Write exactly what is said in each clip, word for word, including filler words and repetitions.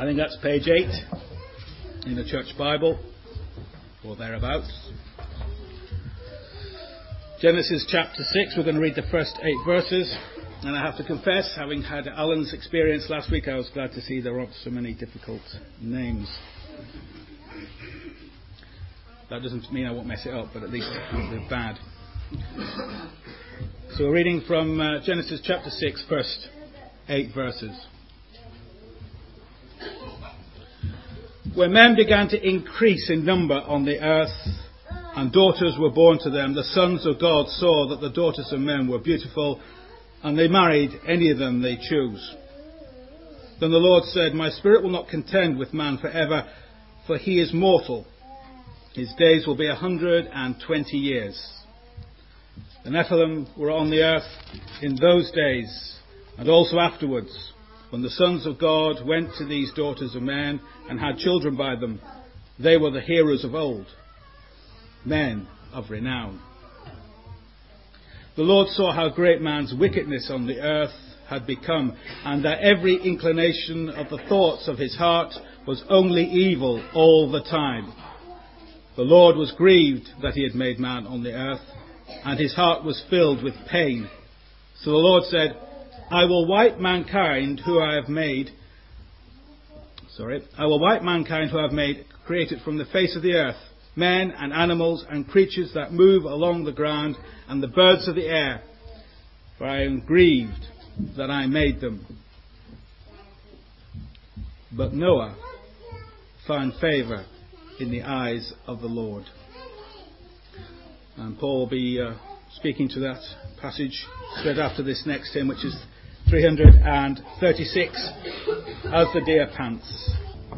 I think that's page eight in the Church Bible, or thereabouts. Genesis chapter six, we're going to read the first eight verses. And I have to confess, having had Alan's experience last week, I was glad to see there aren't so many difficult names. That doesn't mean I won't mess it up, but at least they're bad. So we're reading from uh, Genesis chapter six, first eight verses. When men began to increase in number on the earth, and daughters were born to them, the sons of God saw that the daughters of men were beautiful, and they married any of them they chose. Then the Lord said, My spirit will not contend with man forever, for he is mortal. His days will be a hundred and twenty years. The Nephilim were on the earth in those days, and also afterwards, when the sons of God went to these daughters of men and had children by them. They were the heroes of old, men of renown. The Lord saw how great man's wickedness on the earth had become, and that every inclination of the thoughts of his heart was only evil all the time. The Lord was grieved that he had made man on the earth, and his heart was filled with pain. So the Lord said, I will wipe mankind who I have made, sorry, I will wipe mankind who I have made, created from the face of the earth, men and animals and creatures that move along the ground, and the birds of the air, for I am grieved that I made them. But Noah found favour in the eyes of the Lord. And Paul will be uh, speaking to that passage straight after this next hymn, which is three hundred thirty-six, As the Deer Pants.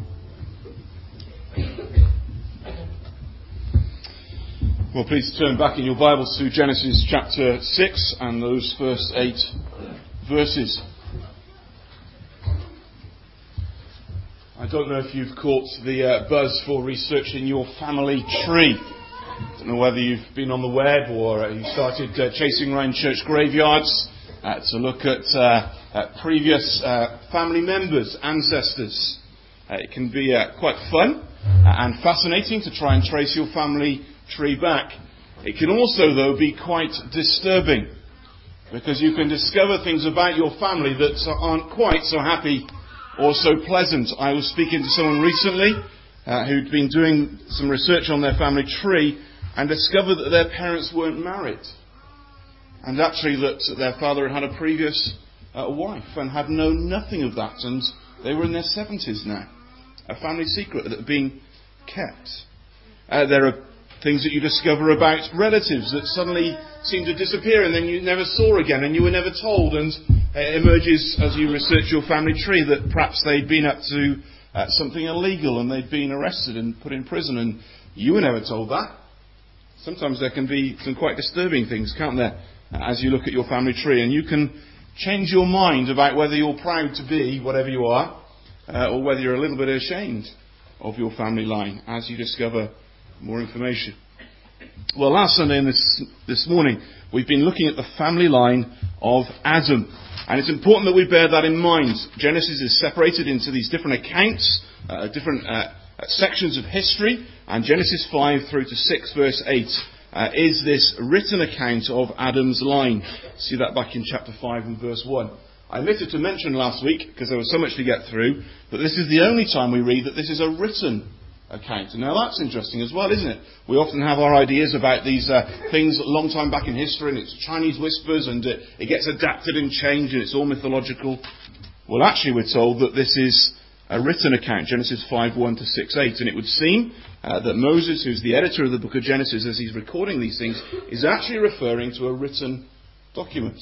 Well, please turn back in your Bibles to Genesis chapter six and those first eight verses. I don't know if you've caught the uh, buzz for researching your family tree. I don't know whether you've been on the web or uh, you started uh, chasing around church graveyards uh, to look at, uh, at previous uh, family members, ancestors. Uh, it can be uh, quite fun and fascinating to try and trace your family tree back. It can also, though, be quite disturbing, because you can discover things about your family that aren't quite so happy or so pleasant. I was speaking to someone recently uh, who'd been doing some research on their family tree and discovered that their parents weren't married, and actually that their father had had a previous uh, wife and had known nothing of that, and they were in their seventies now. A family secret that had been kept. Uh, there are things that you discover about relatives that suddenly seem to disappear and then you never saw again and you were never told, and it emerges as you research your family tree that perhaps they'd been up to uh, something illegal and they'd been arrested and put in prison and you were never told that. Sometimes there can be some quite disturbing things, can't there, as you look at your family tree, and you can change your mind about whether you're proud to be whatever you are uh, or whether you're a little bit ashamed of your family line as you discover more information. Well, last Sunday and this, this morning, we've been looking at the family line of Adam. And it's important that we bear that in mind. Genesis is separated into these different accounts, uh, different uh, sections of history. And Genesis five through to six verse eight uh, is this written account of Adam's line. See that back in chapter five and verse one. I omitted to mention last week, because there was so much to get through, that this is the only time we read that this is a written account. And now that's interesting as well, isn't it? We often have our ideas about these uh, things a long time back in history, and it's Chinese whispers, and it, it gets adapted and changed, and it's all mythological. Well, actually we're told that this is a written account, Genesis five one to six eight, and it would seem uh, that Moses, who's the editor of the book of Genesis, as he's recording these things, is actually referring to a written document.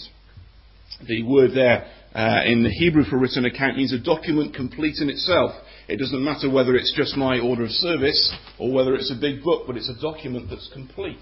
The word there uh, in the Hebrew for written account means a document complete in itself. It doesn't matter whether it's just my order of service or whether it's a big book, but it's a document that's complete.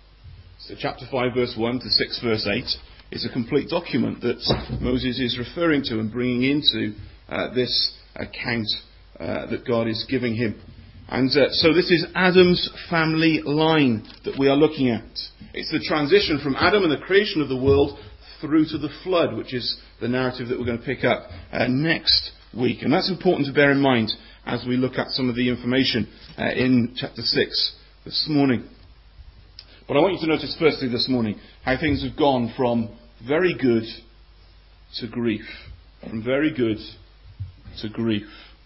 So chapter five verse one to six verse eight is a complete document that Moses is referring to and bringing into uh, this account uh, that God is giving him. And uh, so this is Adam's family line that we are looking at. It's the transition from Adam and the creation of the world through to the flood, which is the narrative that we're going to pick up uh, next week. And that's important to bear in mind as we look at some of the information uh, in chapter six this morning. But I want you to notice firstly this morning how things have gone from very good to grief. From very good to grief.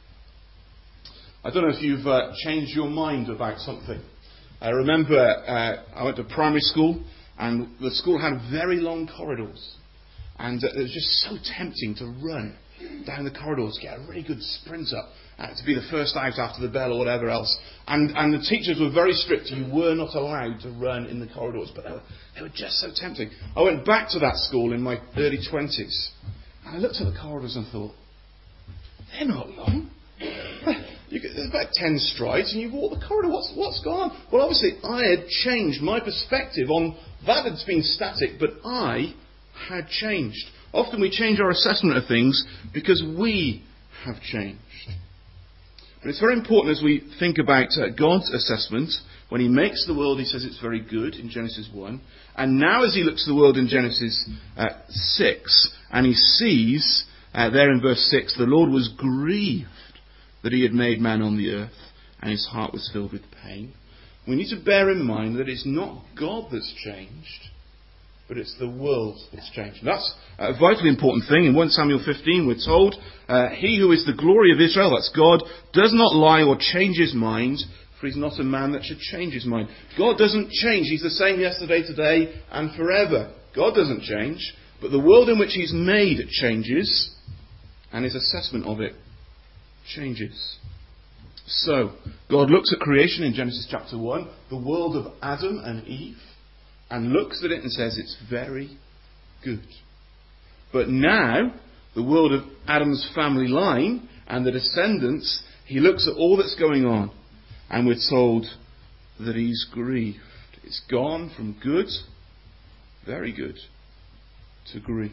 I don't know if you've uh, changed your mind about something. I remember uh, I went to primary school, and the school had very long corridors. And uh, it was just so tempting to run down the corridors, get a really good sprint up, uh, to be the first out after the bell or whatever else. And, and the teachers were very strict. You were not allowed to run in the corridors, but they were, they were just so tempting. I went back to that school in my early twenties, and I looked at the corridors and thought, they're not long. You get, there's about ten strides and you've walked the corridor. What's, what's gone on? Well, obviously, I had changed my perspective on that. Had been static, but I had changed. Often we change our assessment of things because we have changed. But it's very important as we think about uh, God's assessment. When he makes the world, he says it's very good in Genesis one. And now as he looks at the world in Genesis uh, six, and he sees uh, there in verse six, the Lord was grieved that he had made man on the earth, and his heart was filled with pain. We need to bear in mind that it's not God that's changed, but it's the world that's changed. And that's a vitally important thing. In First Samuel fifteen we're told, uh, he who is the glory of Israel, that's God, does not lie or change his mind, for he's not a man that should change his mind. God doesn't change. He's the same yesterday, today, and forever. God doesn't change, but the world in which he's made changes, and his assessment of it changes. So, God looks at creation in Genesis chapter one, the world of Adam and Eve, and looks at it and says it's very good. But now, the world of Adam's family line and the descendants, he looks at all that's going on, and we're told that he's grieved. It's gone from good, very good, to grief.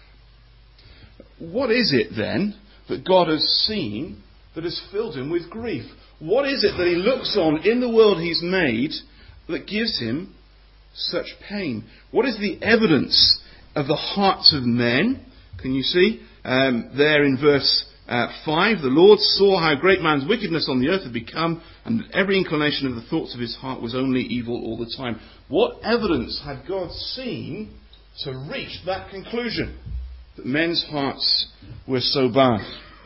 What is it then that God has seen that has filled him with grief? What is it that he looks on in the world he's made that gives him such pain? What is the evidence of the hearts of men? Can you see um, there in verse uh, five, the Lord saw how great man's wickedness on the earth had become, and that every inclination of the thoughts of his heart was only evil all the time. What evidence had God seen to reach that conclusion, that men's hearts were so bad?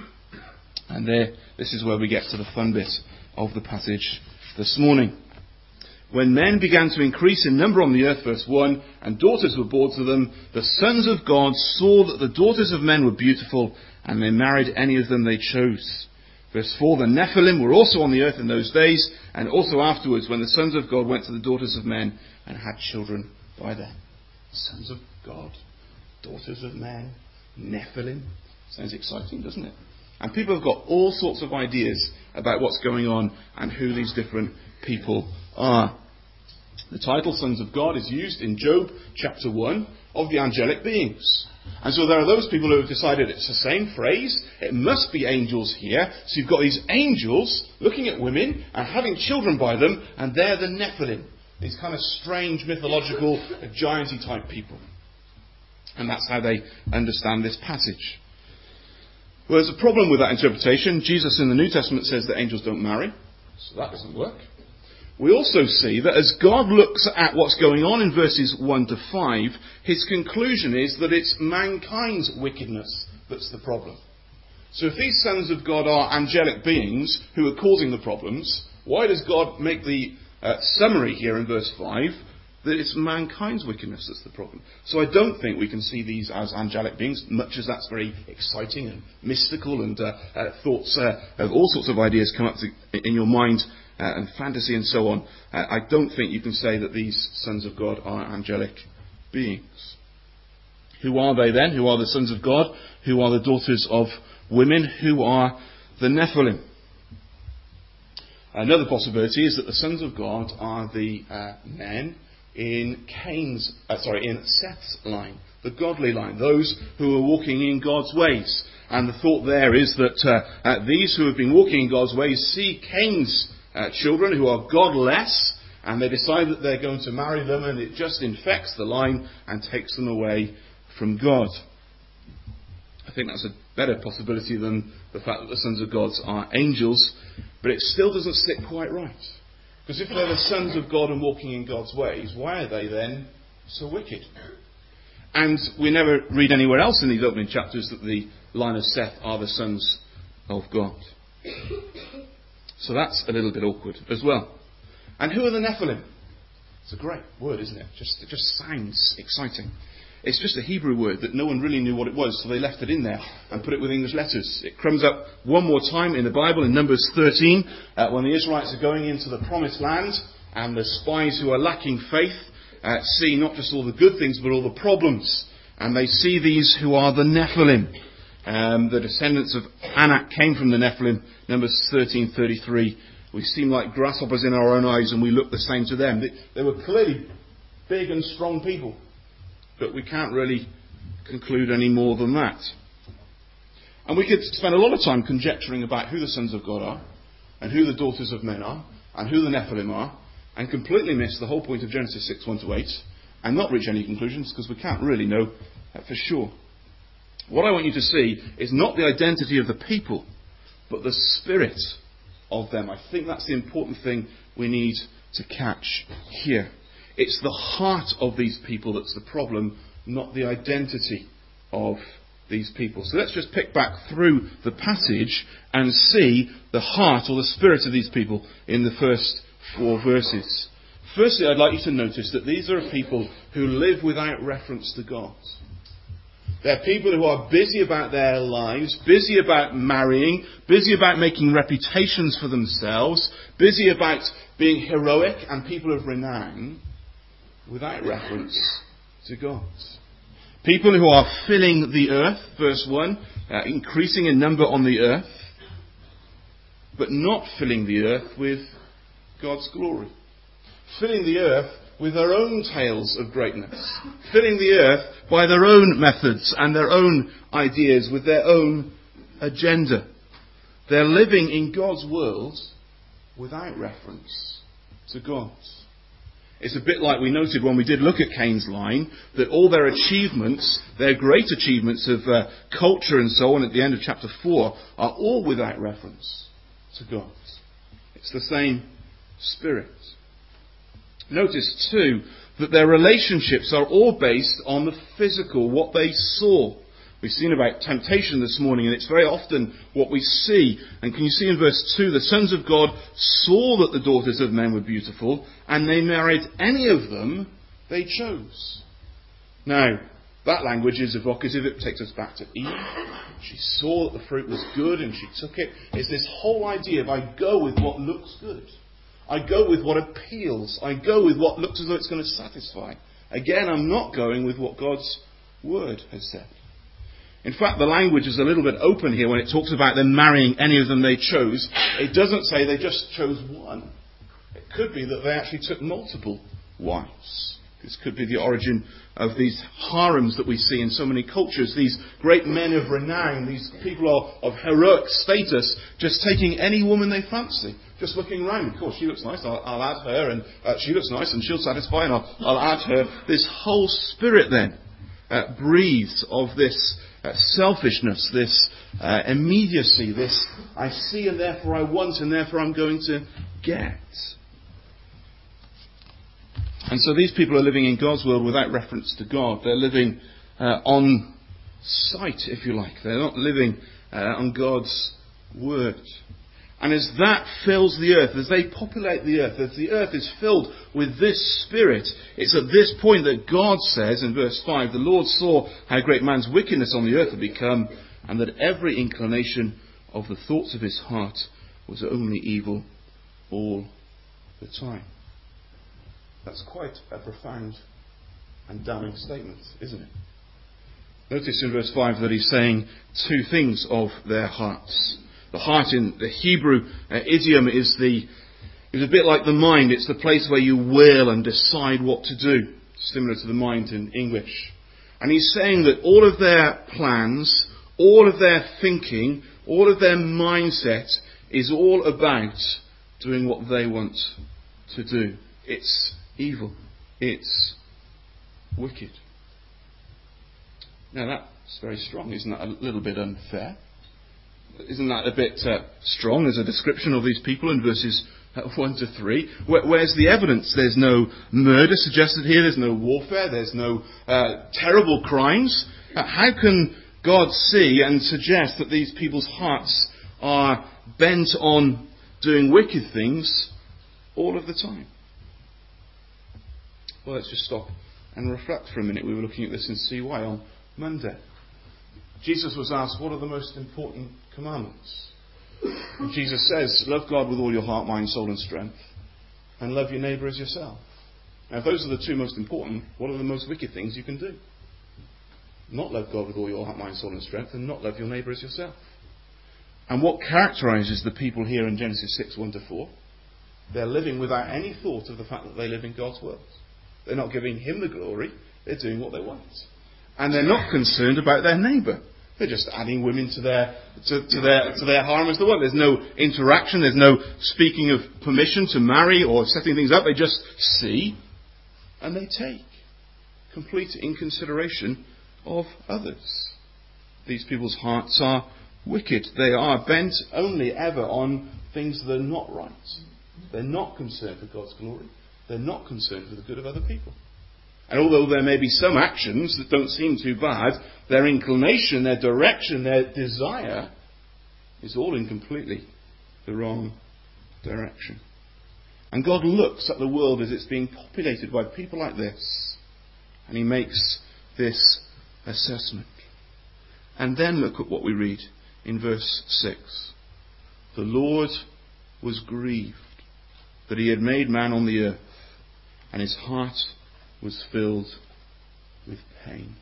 And there, this is where we get to the fun bit of the passage this morning. When men began to increase in number on the earth, verse one, and daughters were born to them, the sons of God saw that the daughters of men were beautiful, and they married any of them they chose. Verse four, the Nephilim were also on the earth in those days, and also afterwards, when the sons of God went to the daughters of men and had children by them. Sons of God, daughters of men, Nephilim. Sounds exciting, doesn't it? And people have got all sorts of ideas about what's going on and who these different people are. The title Sons of God is used in Job chapter one of the angelic beings. And so there are those people who have decided it's the same phrase. It must be angels here. So you've got these angels looking at women and having children by them, and they're the Nephilim. These kind of strange mythological gianty type people. And that's how they understand this passage. Well, there's a problem with that interpretation. Jesus in the New Testament says that angels don't marry, so that doesn't work. We also see that as God looks at what's going on in verses one to five, his conclusion is that it's mankind's wickedness that's the problem. So if these sons of God are angelic beings who are causing the problems, why does God make the uh, summary here in verse five that it's mankind's wickedness that's the problem? So I don't think we can see these as angelic beings, much as that's very exciting and mystical, and uh, uh, thoughts uh, of all sorts of ideas come up to, in your mind, uh, and fantasy and so on. Uh, I don't think you can say that these sons of God are angelic beings. Who are they then? Who are the sons of God? Who are the daughters of women? Who are the Nephilim? Another possibility is that the sons of God are the uh, men in Cain's, uh, sorry, in Seth's line, the godly line, those who are walking in God's ways. And the thought there is that uh, uh, these who have been walking in God's ways see Cain's uh, children who are godless, and they decide that they're going to marry them, and it just infects the line and takes them away from God. I think that's a better possibility than the fact that the sons of God are angels, but it still doesn't sit quite right. Because if they're the sons of God and walking in God's ways, why are they then so wicked? And we never read anywhere else in these opening chapters that the line of Seth are the sons of God. So that's a little bit awkward as well. And who are the Nephilim? It's a great word, isn't it? Just, it just sounds exciting. It's just a Hebrew word that no one really knew what it was, so they left it in there and put it with English letters. It comes up one more time in the Bible in Numbers thirteen, uh, when the Israelites are going into the promised land, and the spies who are lacking faith uh, see not just all the good things, but all the problems. And they see these who are the Nephilim. Um, the descendants of Anak came from the Nephilim. Numbers thirteen thirty-three. We seem like grasshoppers in our own eyes, and we look the same to them. They, they were clearly big and strong people. But we can't really conclude any more than that. And we could spend a lot of time conjecturing about who the sons of God are, and who the daughters of men are, and who the Nephilim are, and completely miss the whole point of Genesis six, one to eight, and not reach any conclusions, because we can't really know that for sure. What I want you to see is not the identity of the people, but the spirit of them. I think that's the important thing we need to catch here. It's the heart of these people that's the problem, not the identity of these people. So let's just pick back through the passage and see the heart or the spirit of these people in the first four verses. Firstly, I'd like you to notice that these are people who live without reference to God. They're people who are busy about their lives, busy about marrying, busy about making reputations for themselves, busy about being heroic and people of renown, without reference to God. People who are filling the earth, verse one, uh, increasing in number on the earth, but not filling the earth with God's glory. Filling the earth with their own tales of greatness. Filling the earth by their own methods and their own ideas, with their own agenda. They're living in God's world without reference to God. It's a bit like we noted when we did look at Cain's line, that all their achievements, their great achievements of uh, culture and so on at the end of chapter four, are all without reference to God. It's the same spirit. Notice too that their relationships are all based on the physical, what they saw. We've seen about temptation this morning, and it's very often what we see. And can you see in verse two, the sons of God saw that the daughters of men were beautiful, and they married any of them they chose. Now, that language is evocative. It takes us back to Eve. She saw that the fruit was good, and she took it. It's this whole idea of I go with what looks good. I go with what appeals. I go with what looks as though it's going to satisfy. Again, I'm not going with what God's word has said. In fact, the language is a little bit open here when it talks about them marrying any of them they chose. It doesn't say they just chose one. It could be that they actually took multiple wives. This could be the origin of these harems that we see in so many cultures. These great men of renown, these people of heroic status, just taking any woman they fancy. Just looking around. Of course, she looks nice, I'll, I'll add her. And uh, she looks nice and she'll satisfy, and I'll, I'll add her. This whole spirit then uh, breathes of this uh, selfishness, this uh, immediacy, this I see and therefore I want and therefore I'm going to get. And so these people are living in God's world without reference to God. They're living uh, on sight, if you like. They're not living uh, on God's word. And as that fills the earth, as they populate the earth, as the earth is filled with this spirit, it's at this point that God says in verse five, the Lord saw how great man's wickedness on the earth had become, and that every inclination of the thoughts of his heart was only evil all the time. That's quite a profound and damning statement, isn't it? Notice in verse five that he's saying two things of their hearts. The heart in the Hebrew uh, idiom is the is a bit like the mind. It's the place where you will and decide what to do, similar to the mind in English. And he's saying that all of their plans, all of their thinking, all of their mindset is all about doing what they want to do. It's evil. It's wicked. Now that It's very strong. Isn't that a little bit unfair? Isn't that a bit uh, strong as a description of these people in verses uh, one to three? Where, where's the evidence? There's no murder suggested here. There's no warfare. There's no uh, terrible crimes. Uh, how can God see and suggest that these people's hearts are bent on doing wicked things all of the time? Well, let's just stop and reflect for a minute. We were looking at this in C Y on Monday. Jesus was asked, what are the most important commandments? And Jesus says, love God with all your heart, mind, soul and strength, and love your neighbour as yourself. Now, if those are the two most important, what are the most wicked things you can do? Not love God with all your heart, mind, soul and strength, and not love your neighbour as yourself. And what characterises the people here in Genesis six, one to four? They're living without any thought of the fact that they live in God's world. They're not giving Him the glory. They're doing what they want. And they're not concerned about their neighbour. They're just adding women to their to, to their to their harem as they want. There's no interaction. There's no speaking of permission to marry or setting things up. They just see and they take. Complete inconsideration of others. These people's hearts are wicked. They are bent only ever on things that are not right. They're not concerned for God's glory. They're not concerned for the good of other people. And although there may be some actions that don't seem too bad, their inclination, their direction, their desire is all in completely the wrong direction. And God looks at the world as it's being populated by people like this, and He makes this assessment. And then look at what we read in verse six. The Lord was grieved that He had made man on the earth, and His heart was filled with pain.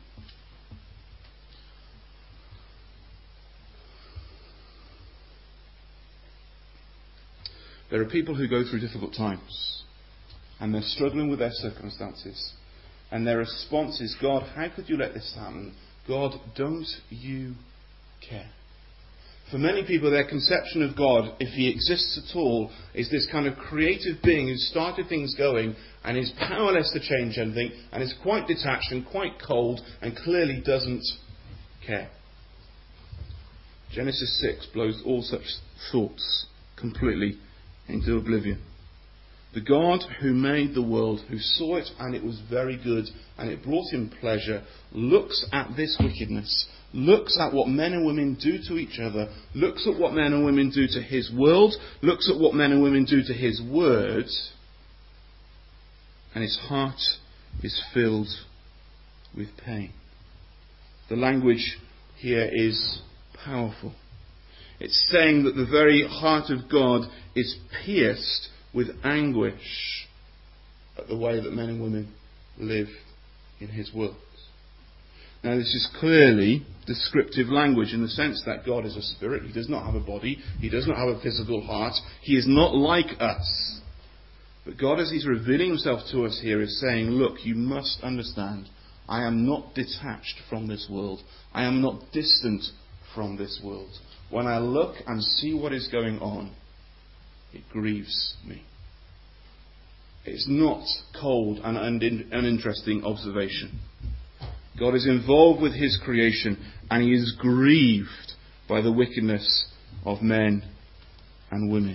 There are people who go through difficult times and they're struggling with their circumstances, and their response is, God, how could you let this happen? God, don't you care? For many people, their conception of God, if He exists at all, is this kind of creative being who started things going and is powerless to change anything and is quite detached and quite cold and clearly doesn't care. Genesis six blows all such thoughts completely into oblivion. The God who made the world, who saw it and it was very good and it brought Him pleasure, looks at this wickedness, looks at what men and women do to each other, looks at what men and women do to His world, looks at what men and women do to His words, and His heart is filled with pain. The language here is powerful. It's saying that the very heart of God is pierced with anguish at the way that men and women live in His world. Now, this is clearly descriptive language in the sense that God is a spirit. He does not have a body. He does not have a physical heart. He is not like us. But God, as He's revealing Himself to us here, is saying, look, you must understand, I am not detached from this world. I am not distant from this world. When I look and see what is going on, it grieves me. It's not cold and uninteresting observation. God is involved with His creation, and He is grieved by the wickedness of men and women.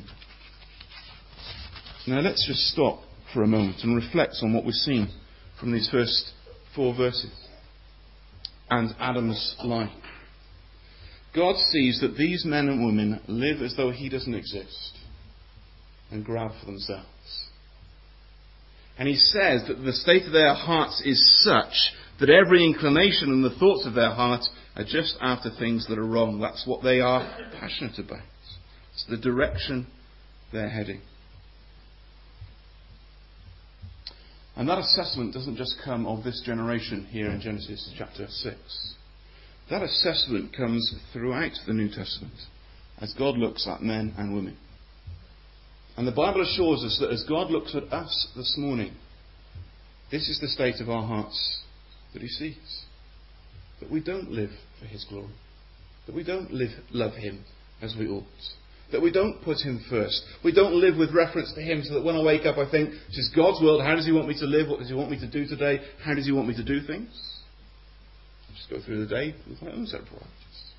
Now let's just stop for a moment and reflect on what we've seen from these first four verses and Adam's line. God sees that these men and women live as though He doesn't exist and grab for themselves. And He says that the state of their hearts is such that every inclination and the thoughts of their heart are just after things that are wrong. That's what they are passionate about. It's the direction they're heading. And that assessment doesn't just come of this generation here in Genesis chapter six. That assessment comes throughout the New Testament as God looks at men and women. And the Bible assures us that as God looks at us this morning, this is the state of our hearts that He sees. That we don't live for His glory. That we don't live, love Him as we ought. That we don't put Him first. We don't live with reference to Him so that when I wake up I think, this is God's world, how does He want me to live? What does He want me to do today? How does He want me to do things? Just go through the day with my own set of priorities.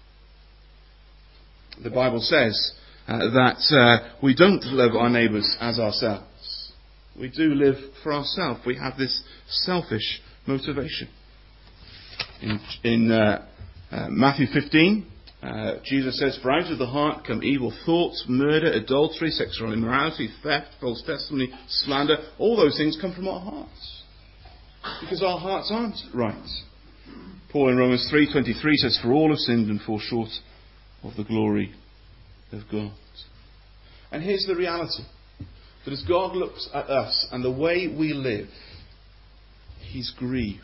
The Bible says uh, that uh, we don't love our neighbours as ourselves. We do live for ourselves. We have this selfish motivation. In, in uh, uh, Matthew fifteen, uh, Jesus says, "For out of the heart come evil thoughts, murder, adultery, sexual immorality, theft, false testimony, slander." All those things come from our hearts. Because our hearts aren't right. Paul in Romans three twenty-three says, "For all have sinned and fall short of the glory of God." And here's the reality. That as God looks at us and the way we live, He's grieved.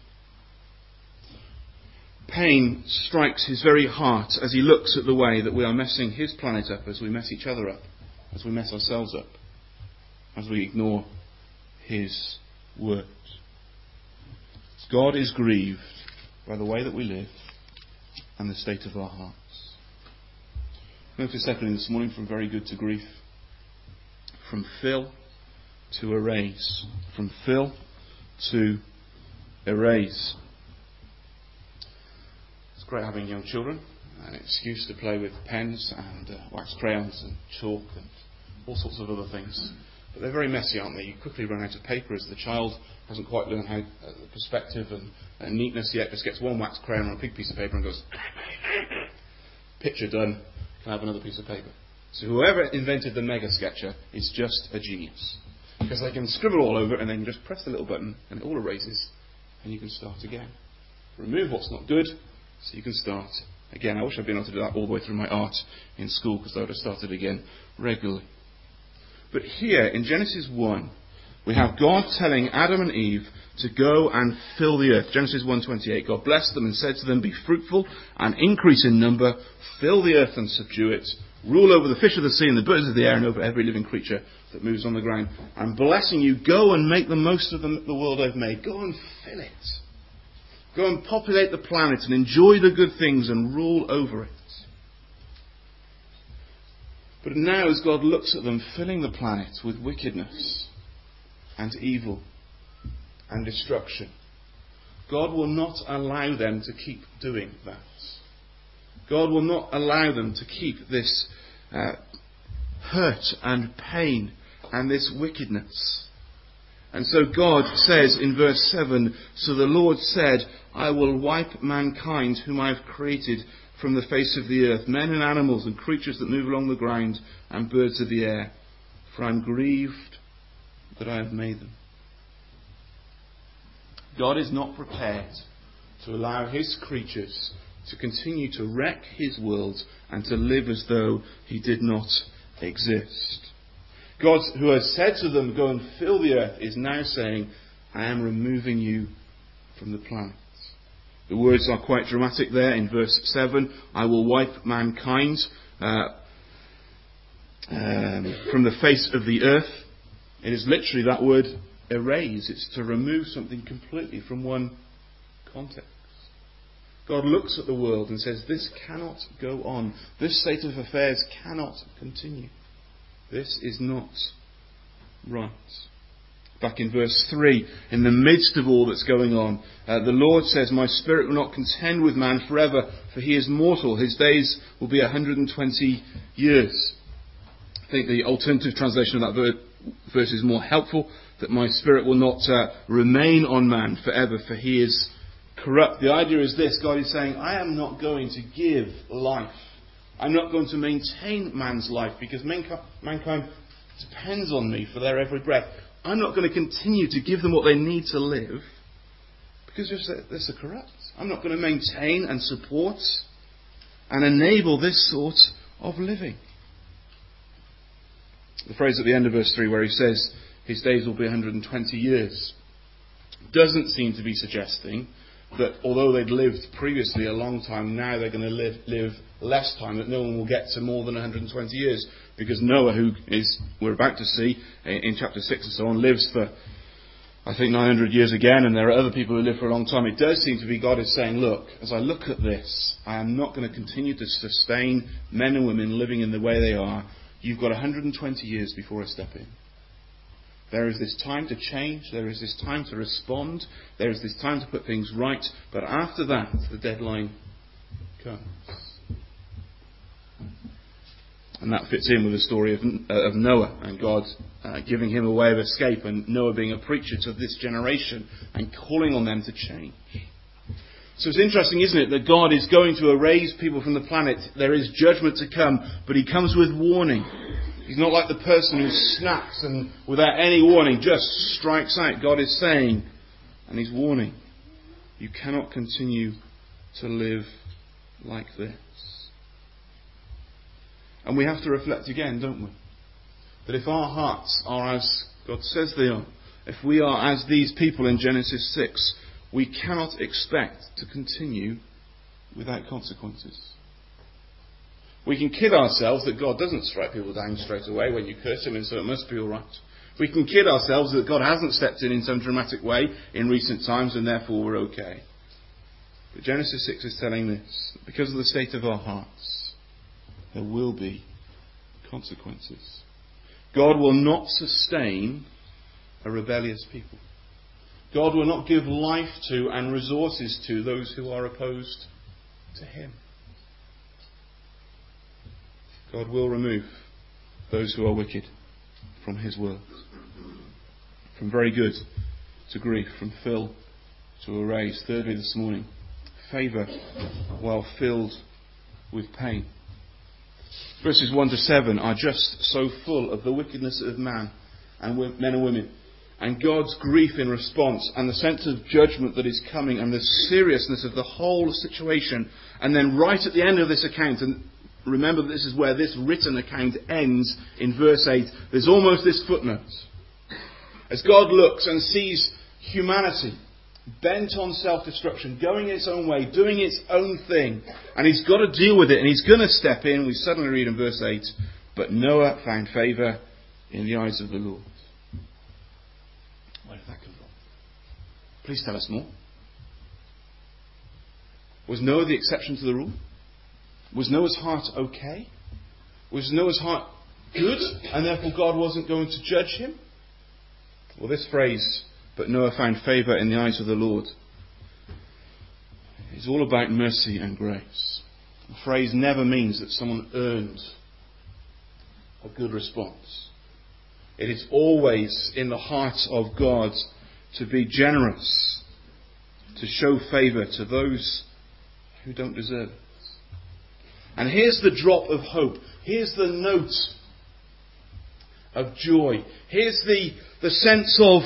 Pain strikes His very heart as He looks at the way that we are messing His planet up, as we mess each other up, as we mess ourselves up, as we ignore His words. God is grieved by the way that we live and the state of our hearts. Notice secondly this morning, from very good to grief. From fill to erase. From fill to erase. It's great having young children, an excuse to play with pens and uh, wax crayons and chalk and all sorts of other things. But they're very messy, aren't they? You quickly run out of paper as the child hasn't quite learned how uh, perspective and uh, neatness yet. Just gets one wax crayon on a big piece of paper and goes, picture done, can I have another piece of paper? So whoever invented the Mega Sketcher is just a genius. Because they can scribble all over and then you just press the little button and it all erases and you can start again. Remove what's not good so you can start again. I wish I'd been able to do that all the way through my art in school, because I would have started again regularly. But here in Genesis one, we have God telling Adam and Eve to go and fill the earth. Genesis one twenty-eight, God blessed them and said to them, "Be fruitful and increase in number, fill the earth and subdue it, rule over the fish of the sea and the birds of the air and over every living creature that moves on the ground. I'm blessing you, go and make the most of the, the world I've made. Go and fill it. Go and populate the planet and enjoy the good things and rule over it." But now as God looks at them filling the planet with wickedness and evil and destruction, God will not allow them to keep doing that. God will not allow them to keep this uh, hurt and pain and this wickedness. And so God says in verse seven, "So the Lord said, I will wipe mankind whom I have created from the face of the earth, men and animals and creatures that move along the ground and birds of the air, for I am grieved that I have made them." God is not prepared to allow His creatures to continue to wreck His world and to live as though He did not exist. God, who has said to them, "Go and fill the earth," is now saying, "I am removing you from the planet." The words are quite dramatic there in verse seven. "I will wipe mankind uh, um, from the face of the earth." It is literally that word, erase. It's to remove something completely from one context. God looks at the world and says, this cannot go on. This state of affairs cannot continue. This is not right. Back in verse three, in the midst of all that's going on, uh, the Lord says, "My spirit will not contend with man forever, for he is mortal. His days will be one hundred twenty years. I think the alternative translation of that verse is more helpful, that my spirit will not uh, remain on man forever, for he is corrupt. The idea is this: God is saying, I am not going to give life. I'm not going to maintain man's life, because mankind depends on me for their every breath. I'm not going to continue to give them what they need to live, because they're so corrupt. I'm not going to maintain and support and enable this sort of living. The phrase at the end of verse three where he says his days will be one hundred twenty years doesn't seem to be suggesting that although they'd lived previously a long time, now they're going to live, live less time, that no one will get to more than one hundred twenty years. Because Noah, who is we're about to see in chapter six and so on, lives for, I think, nine hundred years again, and there are other people who live for a long time. It does seem to be God is saying, look, as I look at this, I am not going to continue to sustain men and women living in the way they are. You've got one hundred twenty years before I step in. There is this time to change. There is this time to respond. There is this time to put things right. But after that, the deadline comes. And that fits in with the story of, uh, of Noah and God uh, giving him a way of escape, and Noah being a preacher to this generation and calling on them to change. So it's interesting, isn't it, that God is going to erase people from the planet. There is judgment to come, but he comes with warning. He's not like the person who snaps and without any warning just strikes out. God is saying, and he's warning, you cannot continue to live like this. And we have to reflect again, don't we? That if our hearts are as God says they are, if we are as these people in Genesis six, we cannot expect to continue without consequences. We can kid ourselves that God doesn't strike people down straight away when you curse him, and so it must be all right. We can kid ourselves that God hasn't stepped in in some dramatic way in recent times, and therefore we're okay. But Genesis six is telling this. Because of the state of our hearts, there will be consequences. God will not sustain a rebellious people. God will not give life to and resources to those who are opposed to him. God will remove those who are wicked from his world. From very good to grief, from fill to erase. Thirdly this morning, favour while filled with pain. Verses one to seven are just so full of the wickedness of man and men and women, and God's grief in response, and the sense of judgment that is coming, and the seriousness of the whole situation. And then right at the end of this account, and remember that this is where this written account ends in verse eight, there's almost this footnote. As God looks and sees humanity bent on self-destruction, going its own way, doing its own thing, and he's got to deal with it, and he's going to step in, we suddenly read in verse eight, but Noah found favour in the eyes of the Lord. Where did that come from? Please tell us more. Was Noah the exception to the rule? Was Noah's heart okay? Was Noah's heart good, and therefore God wasn't going to judge him? Well, this phrase, but Noah found favour in the eyes of the Lord, is all about mercy and grace. The phrase never means that someone earned a good response. It is always in the heart of God to be generous, to show favour to those who don't deserve it. And here's the drop of hope. Here's the note of joy. Here's the, the sense of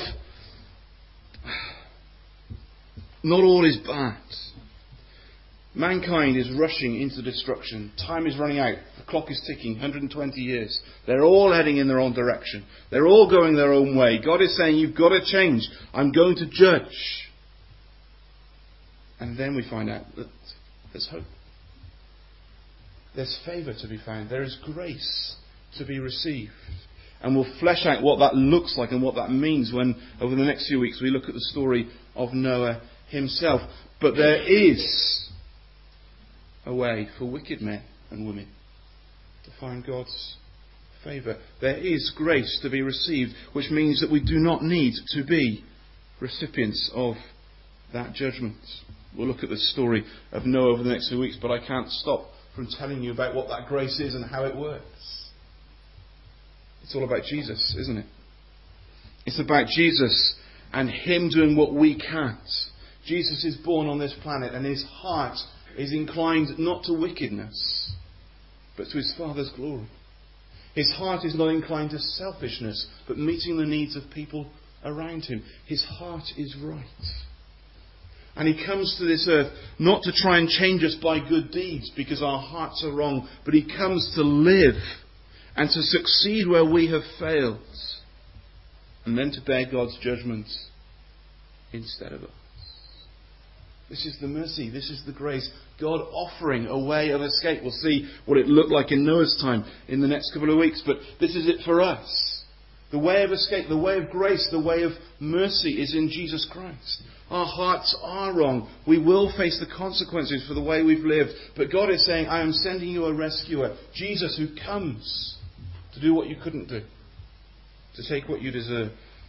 not all is bad. Mankind is rushing into destruction. Time is running out. The clock is ticking. one hundred twenty years. They're all heading in their own direction. They're all going their own way. God is saying, you've got to change. I'm going to judge. And then we find out that there's hope. There's favour to be found. There is grace to be received. And we'll flesh out what that looks like and what that means when, over the next few weeks, we look at the story of Noah himself. But there is a way for wicked men and women to find God's favour. There is grace to be received, which means that we do not need to be recipients of that judgment. We'll look at the story of Noah over the next few weeks, but I can't stop from telling you about what that grace is and how it works. It's all about Jesus, isn't it? It's about Jesus and him doing what we can't. Jesus is born on this planet, and his heart is inclined not to wickedness, but to his Father's glory. His heart is not inclined to selfishness, but meeting the needs of people around him. His heart is right. And he comes to this earth not to try and change us by good deeds because our hearts are wrong, but he comes to live and to succeed where we have failed, and then to bear God's judgment instead of us. This is the mercy, this is the grace. God offering a way of escape. We'll see what it looked like in Noah's time in the next couple of weeks, but this is it for us. The way of escape, the way of grace, the way of mercy is in Jesus Christ. Our hearts are wrong. We will face the consequences for the way we've lived. But God is saying, I am sending you a rescuer. Jesus, who comes to do what you couldn't do. To take what you deserve.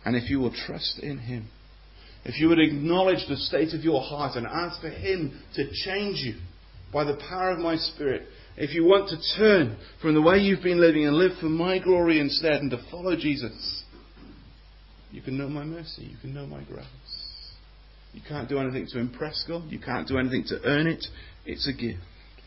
And if you will trust in Him, if you would acknowledge the state of your heart and ask for Him to change you by the power of my Spirit, if you want to turn from the way you've been living and live for my glory instead and to follow Jesus, you can know my mercy, you can know my grace. You can't do anything to impress God, you can't do anything to earn it, it's a gift.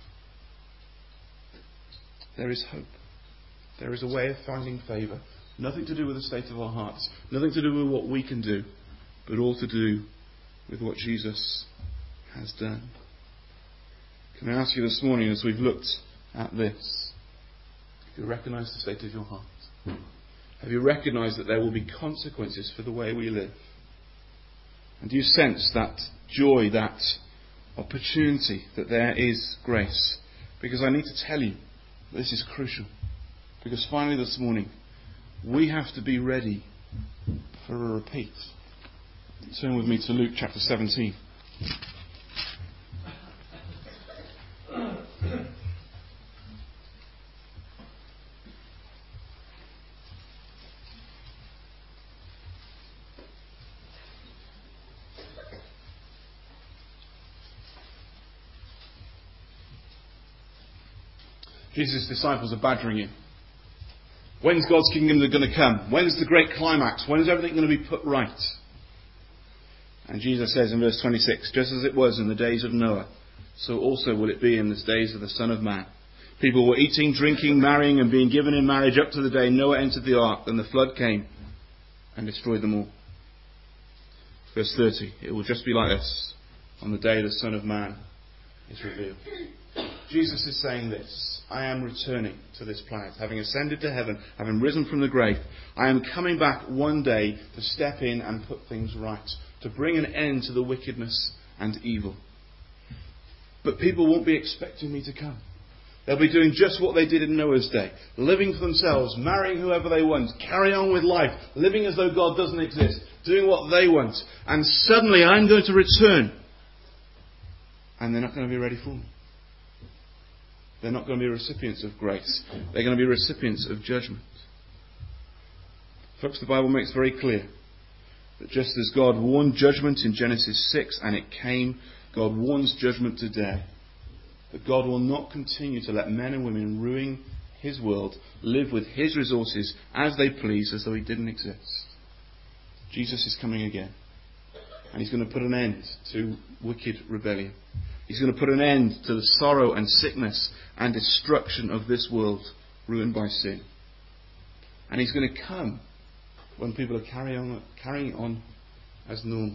There is hope. There is a way of finding favour. Nothing to do with the state of our hearts, nothing to do with what we can do, but all to do with what Jesus has done. Can I ask you this morning, as we've looked at this, have you recognised the state of your heart? Have you recognised that there will be consequences for the way we live? And do you sense that joy, that opportunity, that there is grace? Because I need to tell you, this is crucial. Because finally this morning, we have to be ready for a repeat. Turn with me to Luke chapter seventeen. Jesus' disciples are badgering him. When's God's kingdom going to come? When's the great climax? When is everything going to be put right? And Jesus says in verse twenty-six, just as it was in the days of Noah, so also will it be in the days of the Son of Man. People were eating, drinking, marrying, and being given in marriage up to the day Noah entered the ark, and the flood came and destroyed them all. Verse thirty, it will just be like this on the day the Son of Man is revealed. Jesus is saying this: I am returning to this planet, having ascended to heaven, having risen from the grave. I am coming back one day to step in and put things right, to bring an end to the wickedness and evil. But people won't be expecting me to come. They'll be doing just what they did in Noah's day, living for themselves, marrying whoever they want, carry on with life, living as though God doesn't exist, doing what they want. And suddenly I'm going to return, and they're not going to be ready for me. They're not going to be recipients of grace. They're going to be recipients of judgment. Folks, the Bible makes very clear that just as God warned judgment in Genesis six, and it came, God warns judgment today. That God will not continue to let men and women ruin His world, live with His resources as they please, as though He didn't exist. Jesus is coming again. And He's going to put an end to wicked rebellion. He's going to put an end to the sorrow and sickness and destruction of this world ruined by sin. And He's going to come when people are carrying on, carrying on as normal.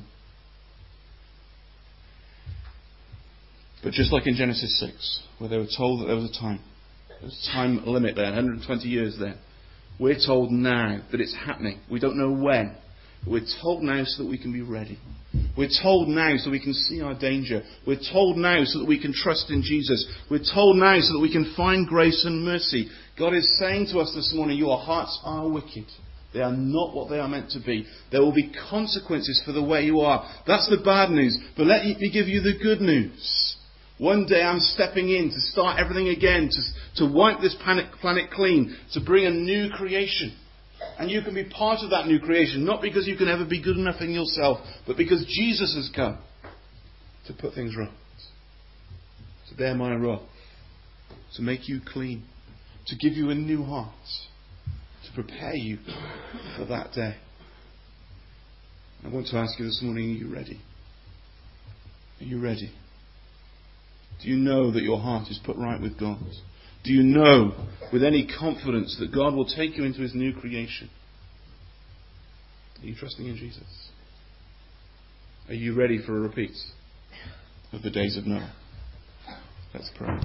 But just like in Genesis six, where they were told that there was a time, there was a time limit there, one hundred twenty years there, we're told now that it's happening. We don't know when. But we're told now so that we can be ready. We're told now so we can see our danger. We're told now so that we can trust in Jesus. We're told now so that we can find grace and mercy. God is saying to us this morning, your hearts are wicked. They are not what they are meant to be. There will be consequences for the way you are. That's the bad news. But let me give you the good news. One day I'm stepping in to start everything again, to, to wipe this planet, planet clean, to bring a new creation. And you can be part of that new creation, not because you can ever be good enough in yourself, but because Jesus has come to put things right, to bear my wrath, to make you clean, to give you a new heart, to prepare you for that day. I want to ask you this morning, are you ready? Are you ready? Do you know that your heart is put right with God? Do you know with any confidence that God will take you into His new creation? Are you trusting in Jesus? Are you ready for a repeat of the days of Noah? Let's pray.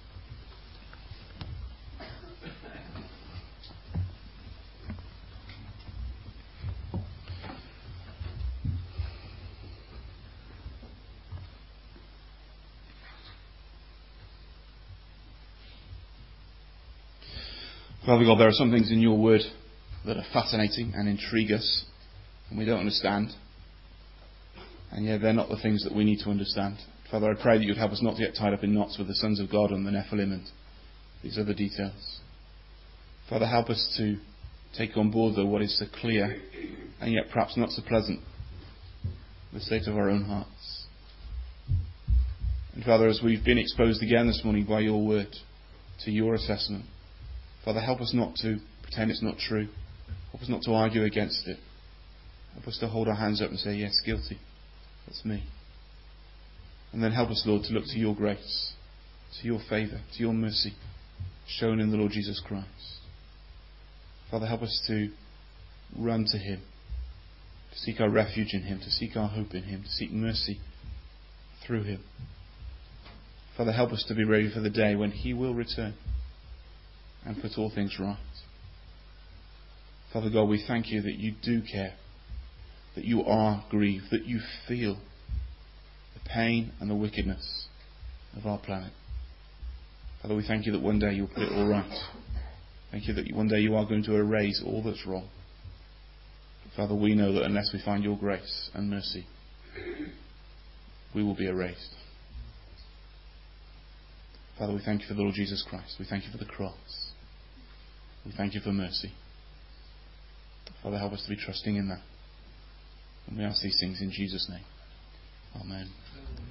Father God, there are some things in your word that are fascinating and intrigue us, and we don't understand. And yet they're not the things that we need to understand. Father, I pray that you'd help us not to get tied up in knots with the sons of God and the Nephilim and these other details. Father, help us to take on board, though, what is so clear and yet perhaps not so pleasant, the state of our own hearts. And Father, as we've been exposed again this morning by your word to your assessment, Father, help us not to pretend it's not true. Help us not to argue against it. Help us to hold our hands up and say, yes, guilty. That's me. And then help us, Lord, to look to your grace, to your favour, to your mercy, shown in the Lord Jesus Christ. Father, help us to run to him, to seek our refuge in him, to seek our hope in him, to seek mercy through him. Father, help us to be ready for the day when he will return and put all things right. Father God, we thank you that you do care, that you are grieved, that you feel the pain and the wickedness of our planet. Father, we thank you that one day you'll put it all right. Thank you that one day you are going to erase all that's wrong. Father, we know that unless we find your grace and mercy, we will be erased. Father, we thank you for the Lord Jesus Christ. We thank you for the cross. We thank you for mercy. Father, help us to be trusting in that. And we ask these things in Jesus' name. Amen.